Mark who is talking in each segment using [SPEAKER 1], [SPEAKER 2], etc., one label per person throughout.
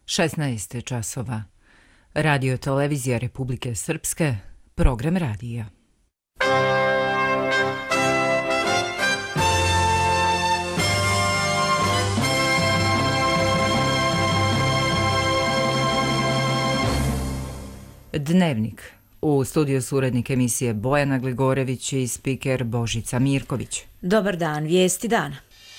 [SPEAKER 1] 16 časova. Radio televizija Republike Srpske, program radija. Dnevnik. U studiju su urednik emisije Bojana Gligorević i spiker Božica Mirković.
[SPEAKER 2] Dobar dan, vijesti dana.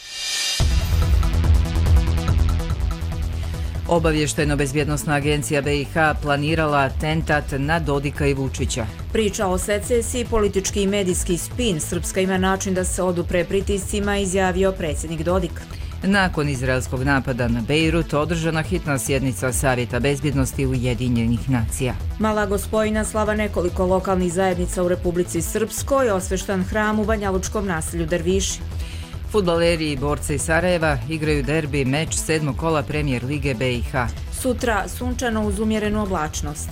[SPEAKER 1] Obavještajno-bezbjednosna agencija BiH planirala atentat na Dodika i Vučića.
[SPEAKER 2] Priča o secesiji, politički i medijski spin. Srpska ima način da se odupre pritiscima, izjavio predsjednik Dodik.
[SPEAKER 1] Nakon izraelskog napada na Bejrut, održana hitna sjednica Savjeta bezbjednosti Ujedinjenih nacija.
[SPEAKER 2] Mala Gospojina slava nekoliko lokalnih zajednica u Republici Srpskoj, osveštan hram u banjalučkom naselju Derviši.
[SPEAKER 1] Fudbaleri i borci iz Sarajeva igraju derbi meč 7. kola Premijer Lige BiH.
[SPEAKER 2] Sutra sunčano uz umjerenu oblačnost.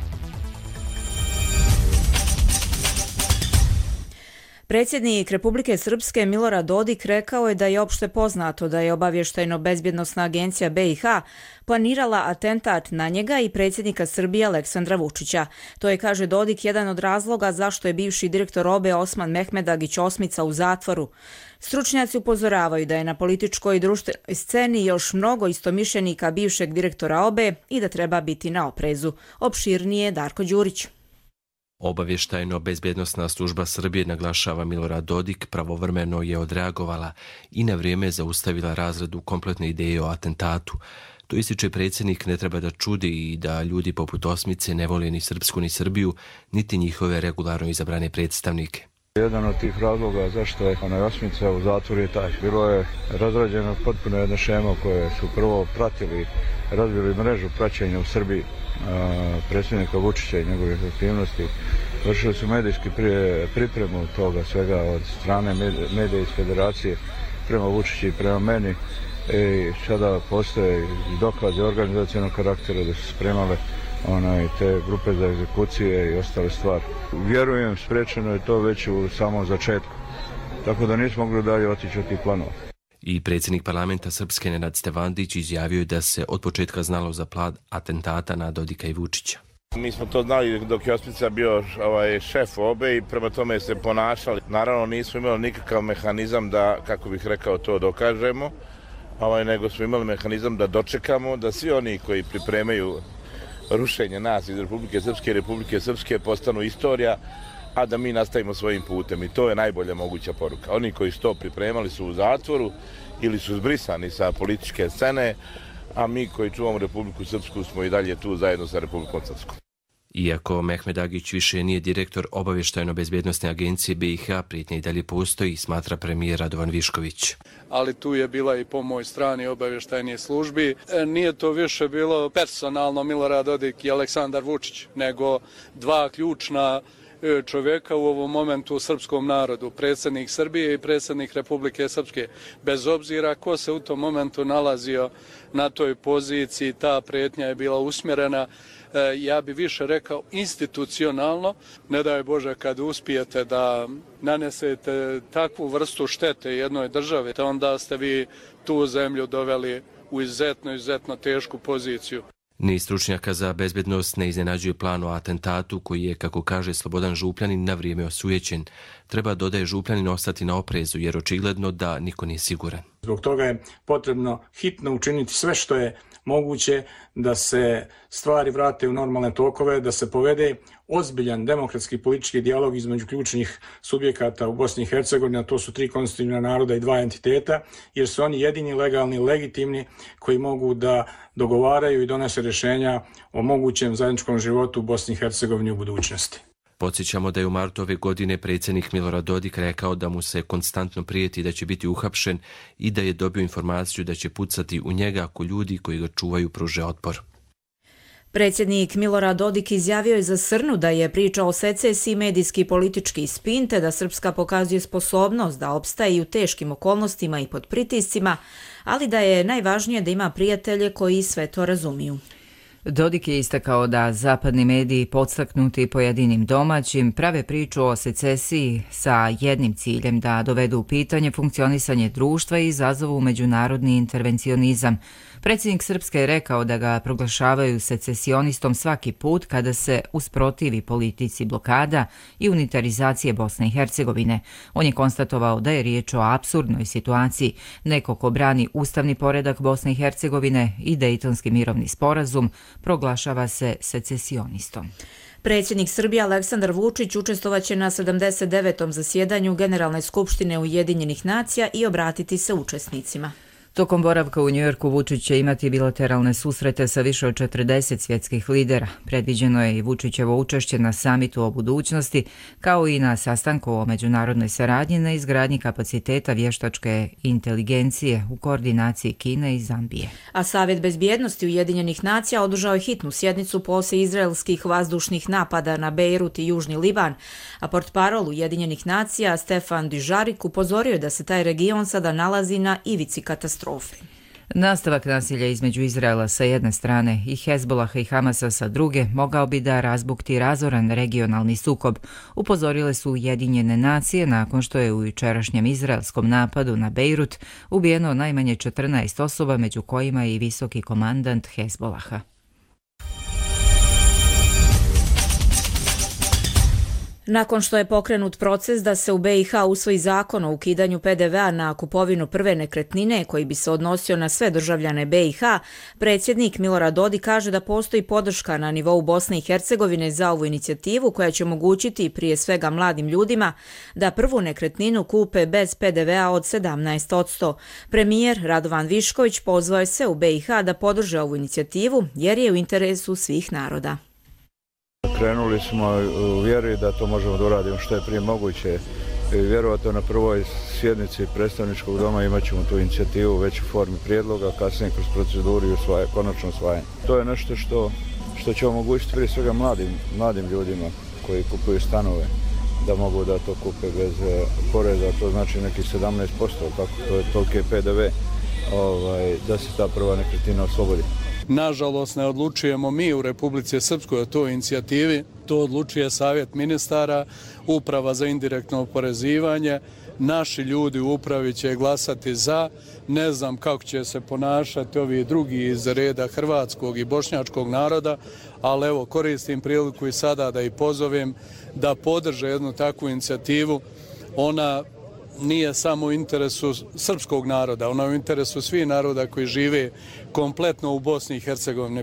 [SPEAKER 2] Predsjednik Republike Srpske Milorad Dodik rekao je da je opšte poznato da je Obavještajno-bezbjednosna agencija BiH planirala atentat na njega i predsjednika Srbije Aleksandra Vučića. To je, kaže Dodik, jedan od razloga zašto je bivši direktor OBE Osman Mehmedagić Osmica u zatvoru. Stručnjaci upozoravaju da je na političkoj i društvenoj sceni još mnogo istomišljenika bivšeg direktora OBE i da treba biti na oprezu. Opširnije Darko Đurić.
[SPEAKER 3] Obavještajno-bezbjednosna služba Srbije, naglašava Milorad Dodik, pravovremeno je odreagovala i na vrijeme zaustavila razradu kompletne ideje o atentatu. To ističe predsjednik, ne treba da čudi i da ljudi poput Osmice ne vole ni Srpsku ni Srbiju, niti njihove regularno izabrane predstavnike.
[SPEAKER 4] Jedan od tih razloga zašto je Osmica u zatvoru je taj. Bilo je razrađeno potpuno jedna šema koje su prvo razbili mrežu praćenja u Srbiji predsjednika Vučića i njegovih aktivnosti. Vršili su medijski pripremu toga svega od strane medija iz federacije prema Vučiću i prema meni. I sada postoje dokaze organizacionog karaktera da su spremale te grupe za egzekucije i ostale stvari. Vjerujem, sprečeno je to već u samom začetku, tako da nismo mogli dalje otići od tih planova.
[SPEAKER 3] I predsjednik parlamenta Srpske Nenad Stevandić izjavio je da se od početka znalo za plan atentata na Dodika i Vučića.
[SPEAKER 5] Mi smo to znali dok je Osmica bio šef OBE i prema tome se ponašali. Naravno nismo imali nikakav mehanizam da, kako bih rekao, to dokažemo, nego smo imali mehanizam da dočekamo da svi oni koji pripremaju rušenje nas iz Republike Srpske postanu istorija, a da mi nastavimo svojim putem. I to je najbolja moguća poruka. Oni koji su to pripremali su u zatvoru ili su zbrisani sa političke scene, a mi koji čuvamo Republiku Srpsku smo i dalje tu zajedno sa Republikom Srpskom.
[SPEAKER 3] Iako Mehmedagić više nije direktor Obavještajno-bezbjednosne agencije BiH, prijetnja i dalje postoji, smatra premijer Radovan Višković.
[SPEAKER 6] Ali tu je bila i po moj strani obavještajnih službi. Nije to više bilo personalno Milorad Dodik i Aleksandar Vučić, nego dva ključna čovjeka u ovom momentu u srpskom narodu, predsjednik Srbije i predsjednik Republike Srpske. Bez obzira ko se u tom momentu nalazio na toj poziciji, ta prijetnja je bila usmjerena, ja bi više rekao, institucionalno. Ne daj Bože kad uspijete da nanesete takvu vrstu štete jednoj državi, onda ste vi tu zemlju doveli u izuzetno tešku poziciju.
[SPEAKER 3] Ni stručnjaka za bezbjednost ne iznenađuje plan o atentatu koji je, kako kaže Slobodan Župljanin, na vrijeme osujećen. Treba, dodaje Župljanin, ostati na oprezu jer očigledno da niko nije siguran.
[SPEAKER 7] Zbog toga je potrebno hitno učiniti sve što je moguće da se stvari vrate u normalne tokove, da se povede ozbiljan demokratski politički dijalog između ključnih subjekata u Bosni i Hercegovini, a to su 3 konstitutivna naroda i 2 entiteta, jer su oni jedini legalni, legitimni koji mogu da dogovaraju i donese rješenja o mogućem zajedničkom životu u Bosni i Hercegovini u budućnosti.
[SPEAKER 3] Podsjećamo da je u martu ove godine predsjednik Milorad Dodik rekao da mu se konstantno prijeti da će biti uhapšen i da je dobio informaciju da će pucati u njega ako ljudi koji ga čuvaju pruže otpor.
[SPEAKER 2] Predsjednik Milorad Dodik izjavio je za Srnu da je priča o secesiji medijski i politički spin, te da Srpska pokazuje sposobnost da opstaje i u teškim okolnostima i pod pritiscima, ali da je najvažnije da ima prijatelje koji sve to razumiju.
[SPEAKER 1] Dodik je istakao da zapadni mediji podstaknuti pojedinim domaćim prave priču o secesiji sa jednim ciljem da dovedu u pitanje funkcionisanje društva i izazovu međunarodni intervencionizam. Predsjednik Srpske je rekao da ga proglašavaju secesionistom svaki put kada se usprotivi politici blokada i unitarizacije Bosne i Hercegovine. On je konstatovao da je riječ o apsurdnoj situaciji. Neko ko brani ustavni poredak Bosne i Hercegovine i Dejtonski mirovni sporazum proglašava se secesionistom.
[SPEAKER 2] Predsjednik Srbije Aleksandar Vučić učestvovaće na 79. zasjedanju Generalne skupštine Ujedinjenih nacija i obratiti se učesnicima.
[SPEAKER 1] Tokom boravka u Njujorku Vučić će imati bilateralne susrete sa više od 40 svjetskih lidera. Predviđeno je i Vučićevo učešće na samitu o budućnosti, kao i na sastanku o međunarodnoj saradnji na izgradnji kapaciteta vještačke inteligencije u koordinaciji Kine i Zambije.
[SPEAKER 2] A Savjet bezbjednosti Ujedinjenih nacija održao je hitnu sjednicu poslije izraelskih vazdušnih napada na Bejrut i Južni Liban, a portparol Ujedinjenih nacija Stefan Dujarric upozorio je da se taj region sada nalazi na ivici katastrofe.
[SPEAKER 1] Nastavak nasilja između Izraela sa jedne strane i Hezbolaha i Hamasa sa druge mogao bi da razbukti razoran regionalni sukob, upozorile su Ujedinjene nacije nakon što je u jučerašnjem izraelskom napadu na Bejrut ubijeno najmanje 14 osoba, među kojima i visoki komandant Hezbolaha.
[SPEAKER 2] Nakon što je pokrenut proces da se u BiH usvoji zakon o ukidanju PDV-a na kupovinu prve nekretnine koji bi se odnosio na sve državljane BiH, predsjednik Milorad Dodik kaže da postoji podrška na nivou Bosne i Hercegovine za ovu inicijativu koja će omogućiti prije svega mladim ljudima da prvu nekretninu kupe bez PDV-a od 17%. Premijer Radovan Višković pozvao je sve u BiH da podrže ovu inicijativu jer je u interesu svih naroda.
[SPEAKER 4] Krenuli smo u vjeri da to možemo da uradimo što je prije moguće. Vjerovatno na prvoj sjednici predstavničkog doma imat ćemo tu inicijativu već u formi prijedloga, kasnije kroz proceduru i konačno usvajanje. To je nešto što će omogućiti prije svega mladim ljudima koji kupuju stanove da mogu da to kupe bez poreza, to znači nekih 17%, tako to je toliki PDV, da se ta prva nekretnina oslobodi.
[SPEAKER 6] Nažalost, ne odlučujemo mi u Republici Srpskoj o toj inicijativi, to odlučuje Savjet ministara, Uprava za indirektno oporezivanje. Naši ljudi u upravi će glasati za, ne znam kako će se ponašati ovi drugi iz reda hrvatskog i bošnjačkog naroda, ali evo koristim priliku i sada da ih pozovem da podrže jednu takvu inicijativu. Ona nije samo u interesu srpskog naroda, ona je u interesu svih naroda koji žive kompletno u Bosni i Hercegovini.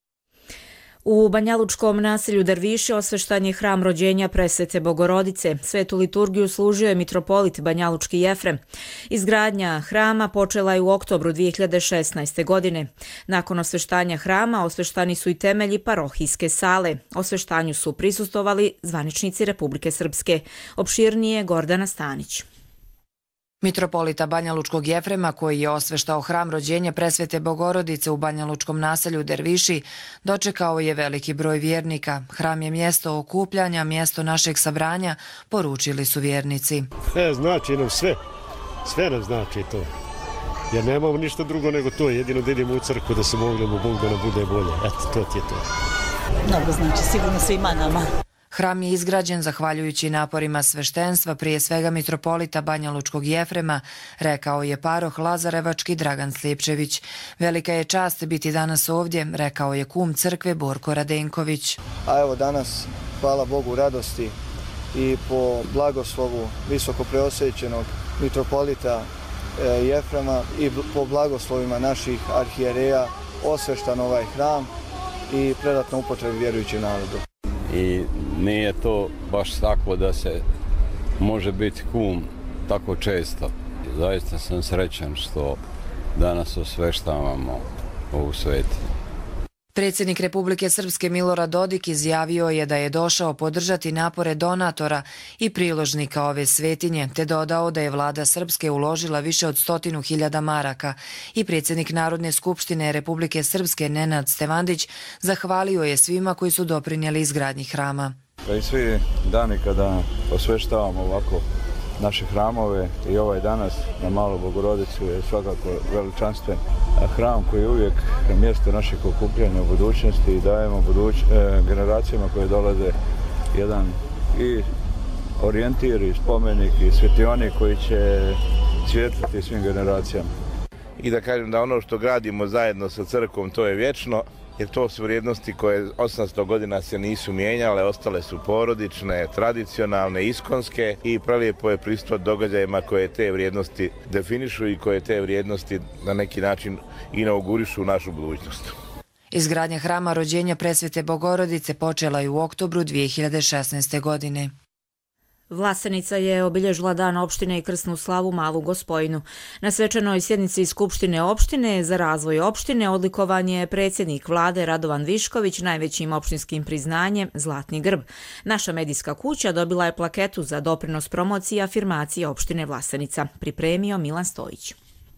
[SPEAKER 2] U banjalučkom naselju Derviši osveštan je hram rođenja Presvete Bogorodice. Svetu liturgiju služio je mitropolit banjalučki Jefrem. Izgradnja hrama počela je u oktobru 2016. godine. Nakon osveštanja hrama osveštani su i temelji parohijske sale. Osveštanju su prisustvovali zvaničnici Republike Srpske. Opširnije Gordana Stanić.
[SPEAKER 8] Mitropolita banjalučkog Jefrema, koji je osveštao hram rođenja Presvete Bogorodice u banjalučkom naselju Derviši, dočekao je veliki broj vjernika. Hram je mjesto okupljanja, mjesto našeg sabranja, poručili su vjernici.
[SPEAKER 9] Znači nam sve nam znači to. Jer nemamo ništa drugo nego to, jedino da idemo u crkvu da se molimo Bog da nam bude bolje. Eto, to ti je to.
[SPEAKER 10] Mnogo znači, sigurno svima nama.
[SPEAKER 8] Hram je izgrađen zahvaljujući naporima sveštenstva, prije svega mitropolita banjalučkog Jefrema, rekao je paroh Lazarevački Dragan Slijepčević. Velika je čast biti danas ovdje, rekao je kum crkve Borko Radenković.
[SPEAKER 11] A evo danas, hvala Bogu, radosti i po blagoslovu visoko preosvećenog mitropolita Jefrema i po blagoslovima naših arhijereja osveštan ovaj hram i predat na upotrebu vjerujućem narodu.
[SPEAKER 12] I nije to baš tako da se može biti kum tako često. Zaista sam srećan što danas osveštavamo ovu svetinu.
[SPEAKER 8] Predsjednik Republike Srpske Milorad Dodik izjavio je da je došao podržati napore donatora i priložnika ove svetinje, te dodao da je vlada Srpske uložila više od 100.000 maraka i predsjednik Narodne skupštine Republike Srpske Nenad Stevandić zahvalio je svima koji su doprinijeli izgradnji hrama.
[SPEAKER 4] I svi dani kada osveštavamo ovako naše hramove i ovaj danas na Malu Bogorodicu je svakako veličanstven. hram koji je uvijek mjesto našeg okupljanja u budućnosti i dajemo generacijama koje dolaze jedan i orijentir i spomenik i svjetionik koji će svijetliti svim generacijama.
[SPEAKER 5] I da kažem da ono što gradimo zajedno sa crkvom to je vječno, jer to su vrijednosti koje 800 godina se nisu mijenjale, ostale su porodične, tradicionalne, iskonske i prelijepo je pristupati događajima koje te vrijednosti definišu i koje te vrijednosti na neki način inaugurišu našu budućnost.
[SPEAKER 8] Izgradnja hrama rođenja Presvete Bogorodice počela je u oktobru 2016. godine.
[SPEAKER 2] Vlasenica je obilježila dan opštine i krsnu slavu Malu Gospojinu. Na svečanoj sjednici Skupštine opštine za razvoj opštine odlikovan je predsjednik vlade Radovan Višković najvećim opštinskim priznanjem Zlatni grb. Naša medijska kuća dobila je plaketu za doprinos promociji i afirmaciji opštine Vlasenica. Pripremio Milan Stojić.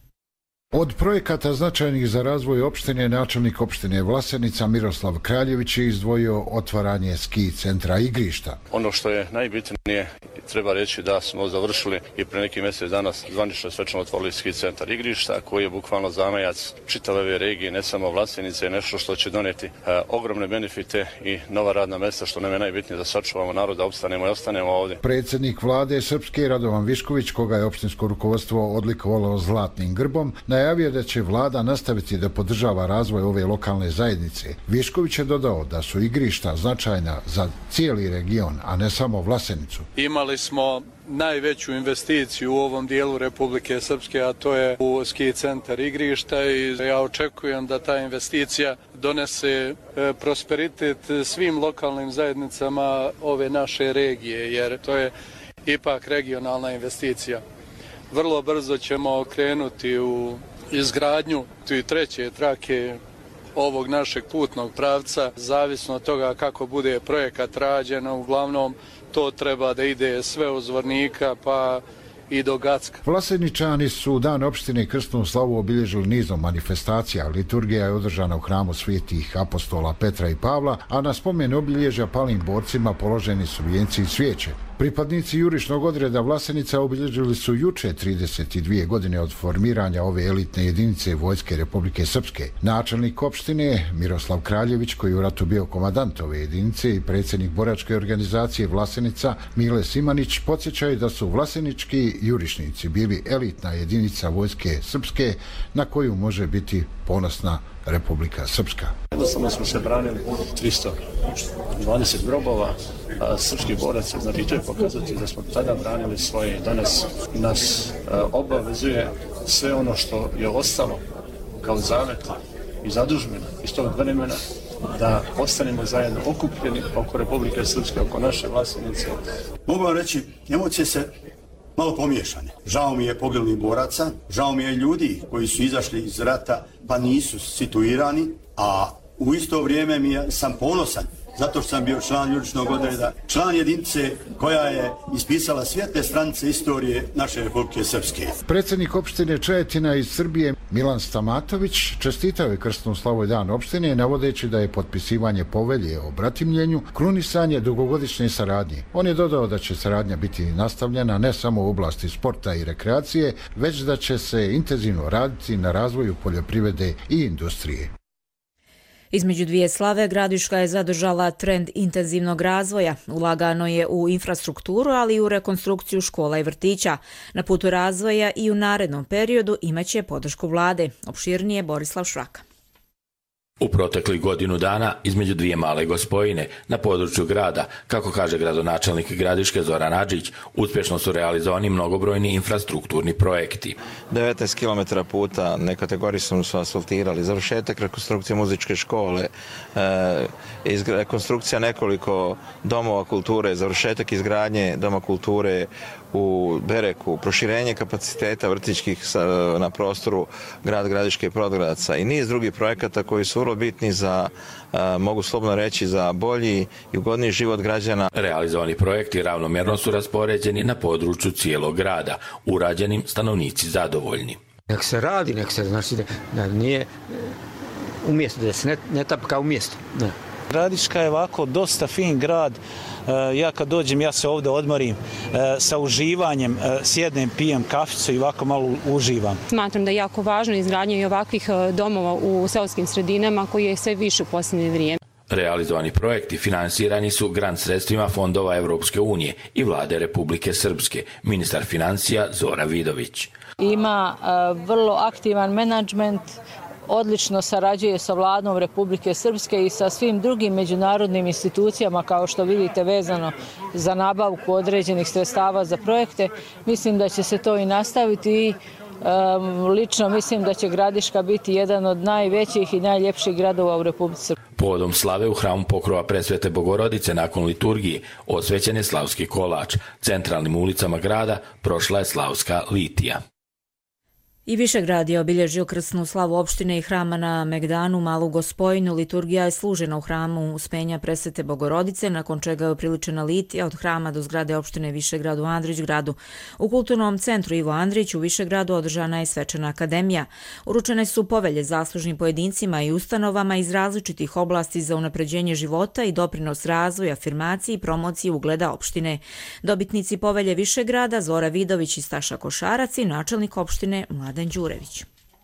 [SPEAKER 13] Od projekata značajnih za razvoj opštine načelnik opštine Vlasenica Miroslav Kraljević je izdvojio otvaranje ski centra igrišta.
[SPEAKER 14] Ono što je najbitnije, treba reći da smo završili i pre neki mjesec dana zvanično svečano otvorili ski centar igrišta koji je bukvalno zamajac čitave ove regije, ne samo Vlasenice, nešto što će donijeti ogromne benefite i nova radna mjesta, što nam je najbitnije da sačuvamo narod, da opstanemo i ostanemo ovdje.
[SPEAKER 13] Predsjednik vlade Srpske Radovan Višković, koga je opštinsko rukovodstvo odlikovalo Zlatnim grbom, najavio da će vlada nastaviti da podržava razvoj ove lokalne zajednice. Višković je dodao da su igrišta značajna za cijeli region, a ne samo Vlasenicu.
[SPEAKER 6] Imali smo najveću investiciju u ovom dijelu Republike Srpske, a to je u ski centar igrišta i ja očekujem da ta investicija donese prosperitet svim lokalnim zajednicama ove naše regije, jer to je ipak regionalna investicija. Vrlo brzo ćemo krenuti u izgradnju treće trake ovog našeg putnog pravca, zavisno od toga kako bude projekat rađen, uglavnom to treba da ide sve od Zvornika pa i do Gacka.
[SPEAKER 13] Vlaseničani su dan opštine Krsnu slavu obilježili nizom manifestacija. Liturgija je održana u hramu svetih apostola Petra i Pavla, a na spomen obilježja palim borcima položeni su vijenci i svijeće. Pripadnici jurišnog odreda Vlasenica obilježili su juče 32 godine od formiranja ove elitne jedinice Vojske Republike Srpske. Načelnik opštine Miroslav Kraljević, koji u ratu bio komandant ove jedinice, i predsjednik boračke organizacije Vlasenica Mile Simanić podsjećaju da su vlasenički jurišnici bili elitna jedinica Vojske Srpske na koju može biti ponosna Republika Srpska.
[SPEAKER 15] Jednostavno smo se branili 320 grobova srpskih boraca, znači to je pokazati da smo tada branili svoje. Danas nas obavezuje sve ono što je ostalo kao zavet i zadužbina iz tog vremena, da ostanemo zajedno okupljeni oko Republike Srpske, oko naše Vlasenice.
[SPEAKER 16] Mogu vam reći, emocije se malo pomiješane. Žao mi je poginulih boraca, žao mi je ljudi koji su izašli iz rata pa nisu situirani, a u isto vrijeme sam ponosan zato što sam bio član jurišnog odreda, član jedinice koja je ispisala svijetle stranice istorije naše Republike Srpske.
[SPEAKER 13] Predsjednik opštine Čajetina iz Srbije Milan Stamatović čestitao je krsnu slavu dan opštine, navodeći da je potpisivanje povelje o bratimljenju krunisanje dugogodišnje saradnje. On je dodao da će saradnja biti nastavljena ne samo u oblasti sporta i rekreacije, već da će se intenzivno raditi na razvoju poljoprivrede i industrije.
[SPEAKER 2] Između dvije slave Gradiška je zadržala trend intenzivnog razvoja. Ulagano je u infrastrukturu, ali i u rekonstrukciju škola i vrtića. Na putu razvoja i u narednom periodu imaće podršku vlade. Opširnije Borislav Šraka.
[SPEAKER 17] U proteklih godinu dana između dvije Male Gospojine na području grada, kako kaže gradonačelnik Gradiške Zoran Adžić, uspješno su realizovani mnogobrojni infrastrukturni projekti.
[SPEAKER 18] 19 km puta nekategorisano su asfaltirali, završetak rekonstrukcije muzičke škole, rekonstrukcija nekoliko domova kulture, završetak izgradnje doma kulture u Bereku, proširenje kapaciteta vrtićkih na prostoru grada Gradiške i Podgradca i niz drugih projekata koji su vrlo bitni za, mogu slobodno reći, za bolji i ugodniji život građana.
[SPEAKER 17] Realizovani projekti ravnomjerno su raspoređeni na području cijelog grada, urađenim stanovnici zadovoljni.
[SPEAKER 19] Nek se radi, znači da nije umjesto, da se ne tapka u mjestu. Ne. Gradiška je ovako dosta fin grad. Ja kad dođem, ja se ovdje odmorim sa uživanjem, sjednem, pijem kaficu i ovako malo uživam.
[SPEAKER 20] Smatram da je jako važno izgradnje i ovakvih domova u seoskim sredinama koji je sve više u posljednje vrijeme.
[SPEAKER 17] Realizovani projekti finansirani su grant sredstvima fondova Evropske unije i vlade Republike Srpske, ministar financija Zora Vidović.
[SPEAKER 21] Ima vrlo aktivan menadžment, odlično sarađuje sa vladom Republike Srpske i sa svim drugim međunarodnim institucijama, kao što vidite, vezano za nabavku određenih sredstava za projekte. Mislim da će se to i nastaviti i lično mislim da će Gradiška biti jedan od najvećih i najljepših gradova u Republici Srpskoj.
[SPEAKER 17] Povodom slave u hramu Pokrova Presvete Bogorodice nakon liturgije osvećen je slavski kolač. Centralnim ulicama grada prošla je slavska litija.
[SPEAKER 2] I Višegrad je obilježio krsnu slavu opštine i hrama na Megdanu, Malu Gospojinu. Liturgija je služena u hramu Uspenja Presvete Bogorodice, nakon čega je upriličena litija od hrama do zgrade opštine Višegrad u Andrićgradu. U kulturnom centru Ivo Andrić u Višegradu održana je svečana akademija. Uručene su povelje zaslužnim pojedincima i ustanovama iz različitih oblasti za unapređenje života i doprinos razvoju, afirmaciji i promociji ugleda opštine. Dobitnici povelje Višegrada Zora Vidović i Staša Košarac i načelnik opštine Mladen Đurević.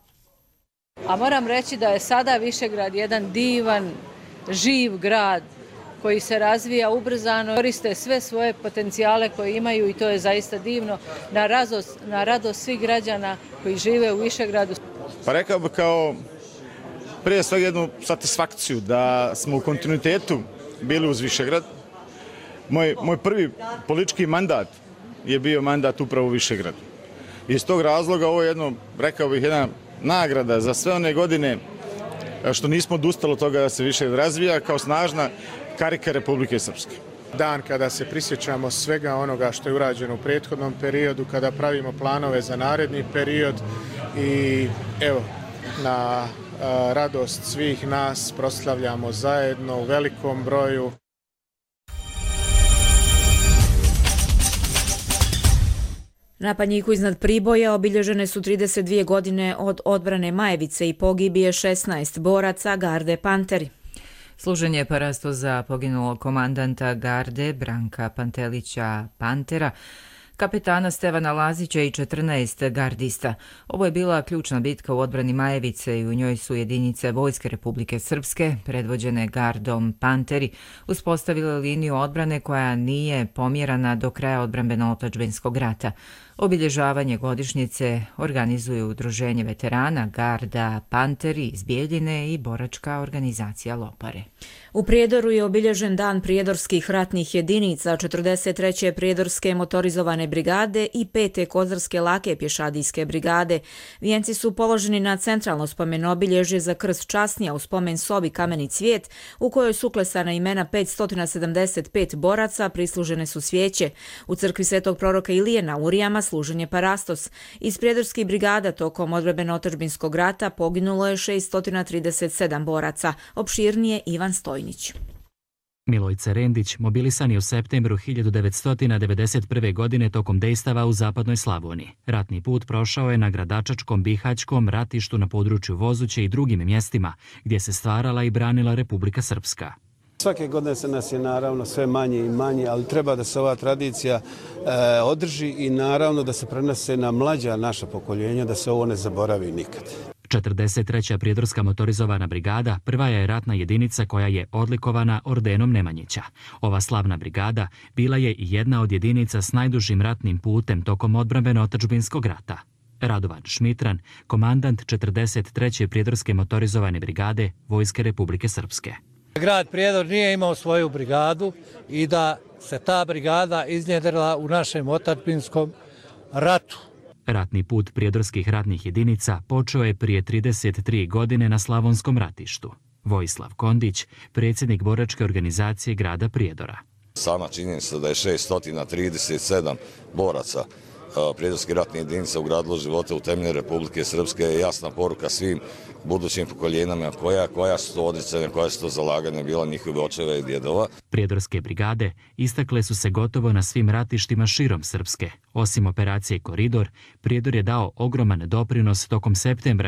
[SPEAKER 21] A moram reći da je sada Višegrad jedan divan, živ grad koji se razvija ubrzano, koriste sve svoje potencijale koje imaju i to je zaista divno na radost svih građana koji žive u Višegradu.
[SPEAKER 22] Pa rekao bih kao prije svega jednu satisfakciju da smo u kontinuitetu bili uz Višegrad. Moj prvi politički mandat je bio mandat upravo u Višegradu. Iz tog razloga ovo je jedno, rekao bih, jedna nagrada za sve one godine što nismo odustali od toga da se više razvija kao snažna karika Republike Srpske.
[SPEAKER 23] Dan kada se prisjećamo svega onoga što je urađeno u prethodnom periodu, kada pravimo planove za naredni period i evo, na radost svih nas proslavljamo zajedno u velikom broju.
[SPEAKER 2] Na Panjiku iznad Priboja obilježene su 32 godine od odbrane Majevice i pogibije 16 boraca Garde Panteri.
[SPEAKER 1] Služen je parasto za poginulog komandanta Garde Branka Pantelića Pantera, kapetana Stevana Lazića i 14 gardista. Ovo je bila ključna bitka u odbrani Majevice i u njoj su jedinice Vojske Republike Srpske, predvođene Gardom Panteri, uspostavile liniju odbrane koja nije pomjerana do kraja odbrambeno-otadžbinskog rata. Obilježavanje godišnjice organizuju Udruženje veterana Garda Panteri iz Bijeljine i boračka organizacija Lopare.
[SPEAKER 2] U Prijedoru je obilježen dan prijedorskih ratnih jedinica, 43. Prijedorske motorizovane brigade i 5. Kozarske lake pješadijske brigade. Vijenci su položeni na centralno spomenobilježje za krst časnija u spomen sobi Kameni cvijet, u kojoj su uklesana imena 575 boraca, prislužene su svijeće. U crkvi Svetog proroka Ilije na Urijama služen je parastos. Iz prijedorskih brigada tokom odbrambeno-otadžbinskog rata poginulo je 637 boraca. Opširnije Ivan Stojnić.
[SPEAKER 24] Milojce Rendić mobilisan je u septembru 1991. godine tokom dejstava u zapadnoj Slavoniji. Ratni put prošao je na Gradačačkom, Bihaćkom, ratištu na području Vozuće i drugim mjestima gdje se stvarala i branila Republika Srpska.
[SPEAKER 25] Svake godine se nas je naravno sve manje i manje, ali treba da se ova tradicija održi i naravno da se prenese na mlađa naša pokoljenja, da se ovo ne zaboravi nikad.
[SPEAKER 24] 43. Prijedorska motorizovana brigada prva je ratna jedinica koja je odlikovana ordenom Nemanjića. Ova slavna brigada bila je i jedna od jedinica s najdužim ratnim putem tokom odbrambeno-otadžbinskog rata. Radovan Šmitran, komandant 43. Prijedorske motorizovane brigade Vojske Republike Srpske.
[SPEAKER 26] Grad Prijedor nije imao svoju brigadu i da se ta brigada iznjedrila u našem otadžbinskom ratu.
[SPEAKER 24] Ratni put prijedorskih ratnih jedinica počeo je prije 33 godine na Slavonskom ratištu. Vojislav Kondić, predsjednik boračke organizacije grada Prijedora.
[SPEAKER 27] Sama činjenica da je 637 boraca prijedorskih ratnih jedinica ugradilo živote u temelje Republike Srpske je jasna poruka svim budućim pokoljenjama koja su to odricanja, koja su to zalaganja bila njihove očeva i djedova.
[SPEAKER 24] Prijedorske brigade istakle su se gotovo na svim ratištima širom Srpske, Osim operacije Koridor, Prijedor je dao ogroman doprinos tokom septembra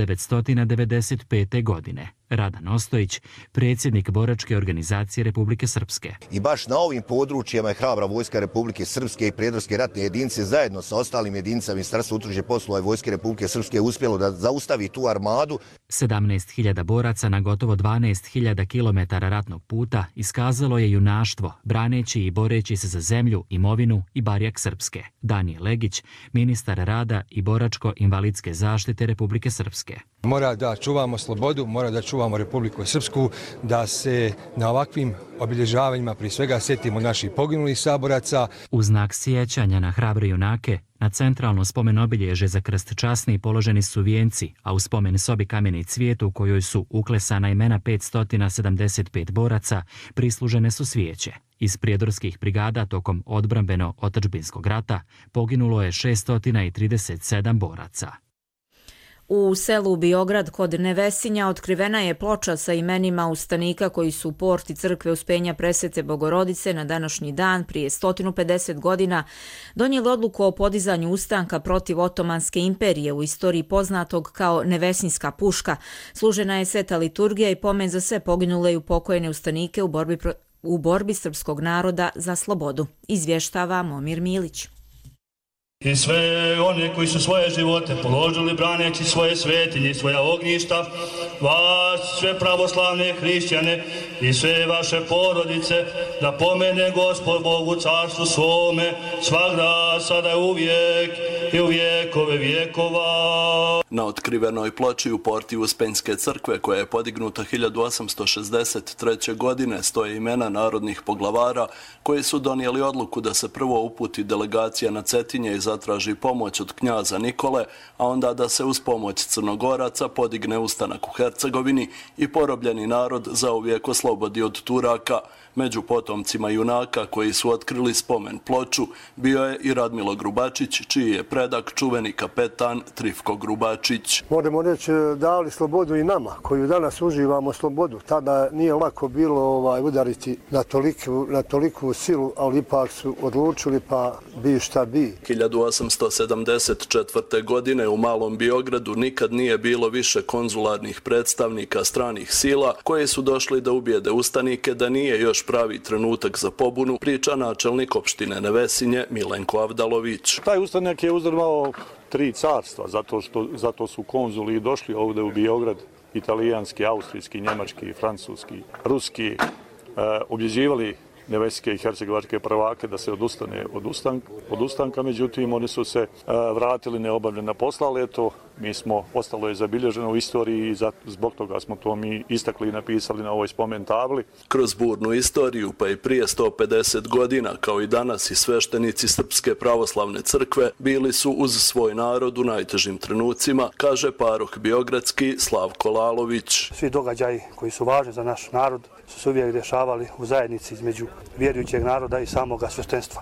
[SPEAKER 24] 1995. godine. Radan Ostojić, predsjednik Boračke organizacije Republike Srpske.
[SPEAKER 3] I baš na ovim područjima je hrabra vojska Republike Srpske i prijedorske ratne jedinice zajedno sa ostalim jedinicama Ministarstva unutrašnjih poslova i vojske Republike Srpske uspjelo da zaustavi tu armadu.
[SPEAKER 24] 17.000 boraca na gotovo 12.000 km ratnog puta iskazalo je junaštvo, braneći i boreći se za zemlju, imovinu i barjak Srpske. Danijel Legić, ministar rada i boračko-invalidske zaštite Republike Srpske.
[SPEAKER 4] Mora da čuvamo slobodu, mora da čuvamo Republiku Srpsku, da se na ovakvim obilježavanjima prije svega sjetimo naših poginulih saboraca.
[SPEAKER 24] U znak sjećanja na hrabre junake, na centralno spomen obilježje za krst časni položeni su vijenci, a u spomen sobi Kameni cvijet u kojoj su uklesana imena 575 boraca, prislužene su svijeće. Iz prijedorskih brigada tokom odbrambeno-otadžbinskog rata poginulo je 637 boraca.
[SPEAKER 2] U selu Biograd kod Nevesinja otkrivena je ploča sa imenima ustanika koji su u porti crkve Uspenja Presvete Bogorodice na današnji dan prije 150 godina donijeli odluku o podizanju ustanka protiv Otomanske imperije u istoriji poznatog kao Nevesinjska puška. Služena je sveta liturgija i pomen za sve poginule i upokojene ustanike u borbi srpskog naroda za slobodu. Izvještava Momir Milić.
[SPEAKER 7] I sve one koji su svoje živote položili braneći svoje svetinje i svoja ognjišta, vas sve pravoslavne hrišćane i sve vaše porodice, da pomene Gospod Bog u carstvu svome, svagda, sada i uvijek i u vijekove vijekova.
[SPEAKER 9] Na otkrivenoj ploči u porti Uspenjske crkve, koja je podignuta 1863. godine, stoje imena narodnih poglavara koji su donijeli odluku da se prvo uputi delegacija na Cetinje i zatraži pomoć od knjaza Nikole, a onda da se uz pomoć Crnogoraca podigne ustanak u Hercegovini i porobljeni narod zauvijek oslobodi od Turaka. Među potomcima junaka koji su otkrili spomen ploču bio je i Radmilo Grubačić, čiji je predak čuveni kapetan Trifko Grubačić.
[SPEAKER 10] Možemo reći dali slobodu i nama, koju danas uživamo slobodu. Tada nije lako bilo udariti na toliku silu, ali ipak su odlučili pa bi šta bi.
[SPEAKER 9] 1874. godine u Malom Biogradu nikad nije bilo više konzularnih predstavnika stranih sila koji su došli da ubijede ustanike da nije još pravi trenutak za pobunu, priča načelnik opštine Nevesinje Milenko Avdalović.
[SPEAKER 11] Taj ustanak je uzdrmao 3 carstva, zato su konzuli došli ovdje u Biograd, italijanski, austrijski, njemački, francuski, ruski, objeđivali nevesinjske i hercegovačke prvake da se odustane od ustanka, međutim oni su se vratili neobavljena posla, ali eto, ostalo je zabilježeno u istoriji i zbog toga smo to mi istakli i napisali na ovoj spomen tabli.
[SPEAKER 9] Kroz burnu istoriju, pa i prije 150 godina, kao i danas, i sveštenici Srpske pravoslavne crkve bili su uz svoj narod u najtežim trenucima, kaže paroh biogradski Slavko Lalović.
[SPEAKER 10] Svi događaji koji su važni za naš narod su se uvijek dešavali u zajednici između vjerujućeg naroda i samoga sveštenstva.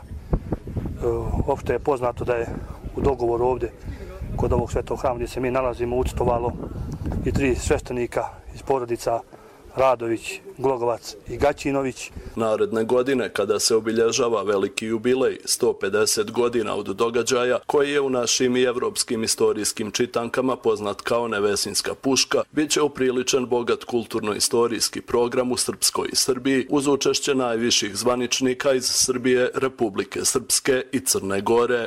[SPEAKER 10] Opšte je poznato da je u dogovoru ovdje kod ovog svetog hrama gdje se mi nalazimo učestvovalo i 3 sveštenika iz porodica Radović, Glogovac i Gaćinović.
[SPEAKER 9] Naredne godine, kada se obilježava veliki jubilej, 150 godina od događaja, koji je u našim i evropskim istorijskim čitankama poznat kao Nevesinjska puška, bit će upriličen bogat kulturno-istorijski program u Srpskoj i Srbiji, uz učešće najviših zvaničnika iz Srbije, Republike Srpske i Crne Gore.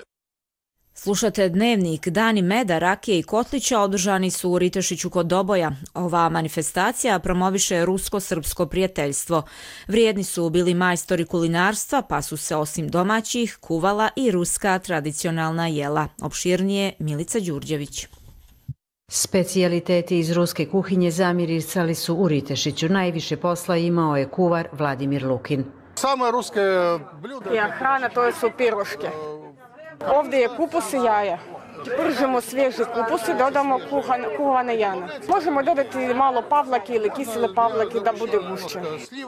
[SPEAKER 2] Slušate Dnevnik. Dani meda, rakije i kotlića održani su u Ritešiću kod Doboja. Ova manifestacija promoviše rusko-srpsko prijateljstvo. Vrijedni su bili majstori kulinarstva, pa su se osim domaćih kuvala i ruska tradicionalna jela. Opširnije Milica Đurđević.
[SPEAKER 12] Specijaliteti iz ruske kuhinje zamirisali su u Ritešiću. Najviše posla imao je kuvar Vladimir Lukin.
[SPEAKER 11] Samo ruske bljude.
[SPEAKER 28] Hrana to su piroške. Ovdje je kupus i jaja. Pržemo svježi kupus i dodamo kuhane jane. Možemo dodati malo pavlake ili kisele pavlake da bude gušće.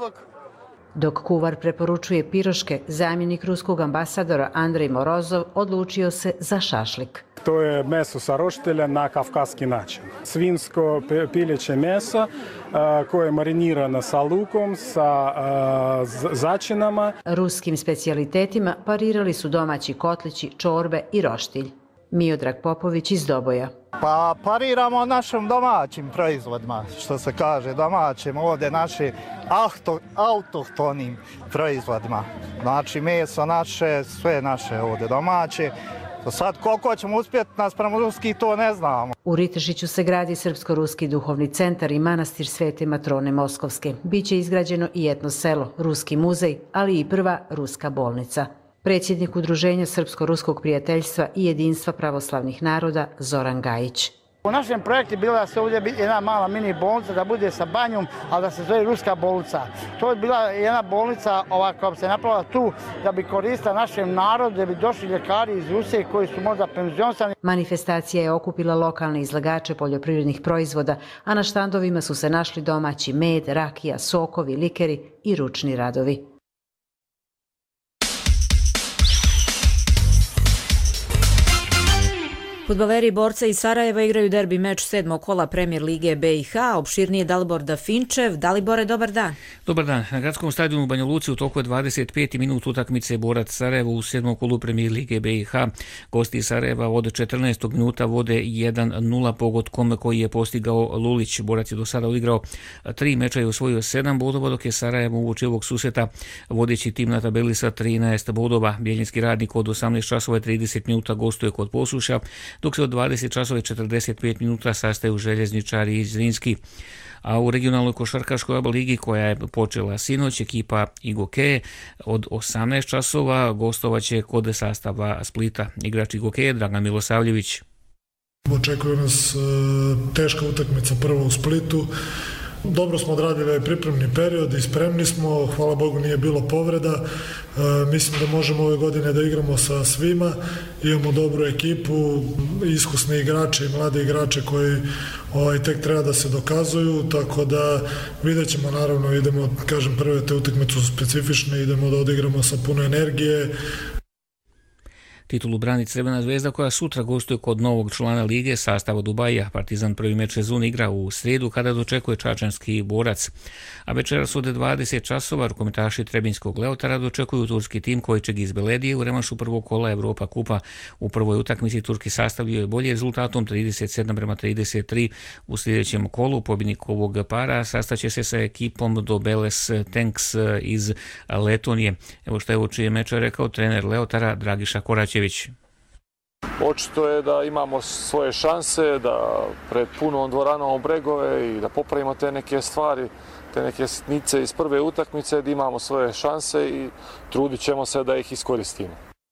[SPEAKER 12] Dok kuvar preporučuje piroške, zamjenik ruskog ambasadora Andrej Morozov odlučio se za šašlik.
[SPEAKER 5] To je meso sa roštilja na kavkazski način. Svinsko pileće meso koje je marinirano sa lukom, sa začinama.
[SPEAKER 12] Ruskim specijalitetima parirali su domaći kotlići, čorbe i roštilj. Miodrag Popović iz Doboja.
[SPEAKER 6] Pa pariramo našim domaćim proizvodima, što se kaže domaćim, ovdje našim autohtonim proizvodima. Znači meso naše, sve naše ovdje domaće. Sad koliko ćemo uspjeti naspram ruski, to ne znamo.
[SPEAKER 12] U Ritešiću se gradi Srpsko-ruski duhovni centar i manastir Svete Matrone Moskovske. Biće izgrađeno i etno selo, Ruski muzej, ali i prva ruska bolnica. Predsjednik Udruženja Srpsko-ruskog prijateljstva i jedinstva pravoslavnih naroda Zoran Gajić.
[SPEAKER 6] U našem projektu je bila da se ovdje jedna mala mini bolnica, da bude sa banjom, ali da se zove Ruska bolnica. To je bila jedna bolnica koja bi se napravila tu da bi koristila našem narodu, da bi došli ljekari iz Rusije koji su možda penzionisani.
[SPEAKER 12] Manifestacija je okupila lokalne izlagače poljoprivrednih proizvoda, a na štandovima su se našli domaći med, rakija, sokovi, likeri i ručni radovi.
[SPEAKER 2] Fudbaleri Borca iz Sarajeva igraju derbi meč 7. kola Premier lige BiH. Opširnije Dalibor Dafinčev. Dalibore, dobar dan.
[SPEAKER 8] Dobar dan. Na gradskom stadionu u Banja Luci u toku je 25. minut utakmice Borac Sarajevo u 7. kolu Premier lige BiH. Gosti Sarajeva od 14. minuta vode 1-0 pogodkom koji je postigao Lulić. Borac je do sada odigrao 3 meča i osvojio 7 bodova, dok je Sarajevo uoči ovog susreta vodeći tim na tabeli sa 13 bodova. Bjeljinski Radnik od 18 časova i 30 minuta gostuje kod Posuša, dok se od 20 časova i 45 minuta sastaju Željezničari iz Zrinski. A u regionalnoj košarkaškoj ABA ligi koja je počela sinoć, ekipa Igoke od 18 časova gostovaće kod sastava Splita. Igrač Igoke Dragan Milosavljević.
[SPEAKER 13] Očekuje nas teška utakmica prvo u Splitu. Dobro smo odradili pripremni period i spremni smo, hvala Bogu nije bilo povreda. Mislim da možemo ove godine da igramo sa svima, imamo dobru ekipu, iskusni igrače i mlade igrače koji tek treba da se dokazuju, tako da vidjet ćemo, naravno idemo, kažem, prve te utakmice su specifične, idemo da odigramo sa puno energije.
[SPEAKER 8] Titulu brani Crvena zvezda koja sutra gostuje kod novog člana lige sastava Dubaja. Partizan prvi meč sezone igra u srijedu kada dočekuje čačanski Borac. A večeras od 20 časova rukometaši Trebinjskog Leotara dočekuju turski tim Kojčeg iz Beledije u revanšu prvog kola Evropa kupa. U prvoj utakmici turski sastav bio je bolji rezultatom 37-33. U sljedećem kolu pobjednik ovog para sastaće se sa ekipom Dobeles Tanks iz Letonije. Evo što je uoči meča rekao trener Leotara Dragiša Koraćević.
[SPEAKER 14] Očito je da imamo svoje šanse, da pred punom dvoranom Bregove i da popravimo te neke stvari, te neke sitnice iz prve utakmice, da imamo svoje šanse i trudit ćemo se da ih iskoristimo.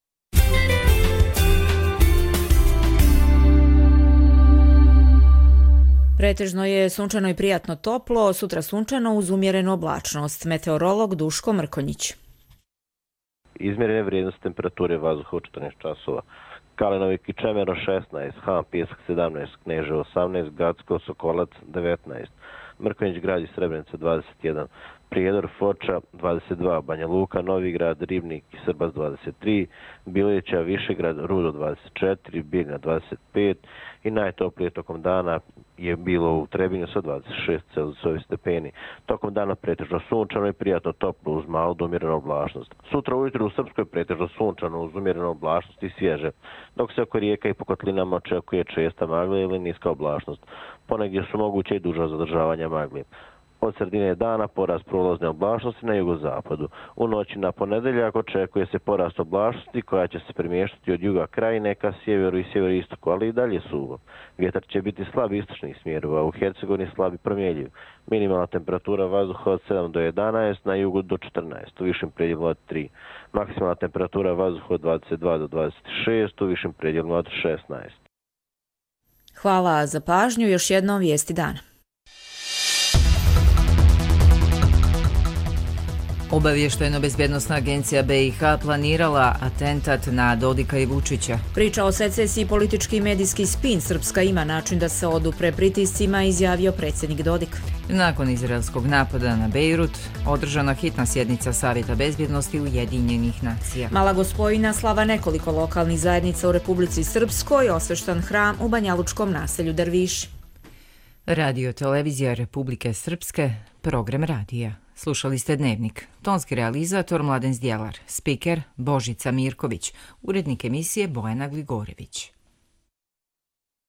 [SPEAKER 2] Pretežno je sunčano i prijatno toplo, sutra sunčano uz umjerenu oblačnost. Meteorolog Duško Mrkonjić.
[SPEAKER 15] Izmjerene vrijednosti temperature vazduha u 14 časova. Kalenovik i Čemero 16, Han Pjesak 17, Kneževo 18, Gacko, Sokolac 19, Mrkonjić grad i Srebrenica 21, Prijedor, Foča 22, Banja Luka, Novi grad, Ribnik i Srbas 23, Bilića, Višegrad, Rudo 24, Bijeljna 25 i najtoplije tokom dana je bilo u Trebinju sa 26 Celzijusovih stepeni. Tokom dana pretežno sunčano i prijatno toplo uz malu do umjerenu oblačnost. Sutra ujutro u Srpskoj pretežno sunčano uz umjerenu oblačnost i svježe, dok se oko rijeka i po kotlinama očekuje česta magla ili niska oblačnost. Ponegdje su moguće i duža zadržavanja magli. Od sredine dana porast prolazne oblačnosti na jugozapadu. U noći na ponedeljak očekuje se porast oblačnosti koja će se premještati od juga krajine ka sjeveru i sjeveroistoku, ali i dalje suvo. Vjetar će biti slab istočnih smjerova, u Hercegovini slab i promjenjiv. Minimalna temperatura vazduha od 7 do 11, na jugu do 14, u višim predjelima od 3. Maksimalna temperatura vazduha od 22 do 26, u višim predjelima od 16.
[SPEAKER 2] Hvala za pažnju, još jednom vijesti dana.
[SPEAKER 1] Obavještajno-bezbjednosna agencija BiH planirala atentat na Dodika i Vučića.
[SPEAKER 2] Priča o secesiji i politički i medijski spin. Srpska ima način da se odupre pritiscima, izjavio predsjednik Dodik.
[SPEAKER 1] Nakon izraelskog napada na Bejrut, održana hitna sjednica Savjeta bezbjednosti Ujedinjenih nacija.
[SPEAKER 2] Mala Gospojina slava nekoliko lokalnih zajednica u Republici Srpskoj, osveštan hram u banjalučkom naselju Derviši.
[SPEAKER 1] Radio televizija Republike Srpske, program radija. Slušali ste Dnevnik. Tonski realizator Mladen Zdjelar, spiker Božica Mirković, urednik emisije Bojana Gligorević.